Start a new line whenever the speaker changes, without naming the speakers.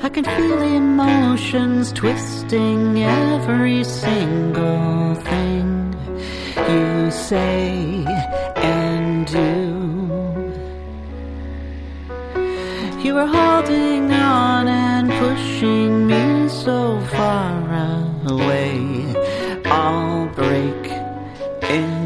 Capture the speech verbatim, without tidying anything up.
I can feel emotions twisting every single thing you say and do. You were holding on and pushing me so far away. I'll break in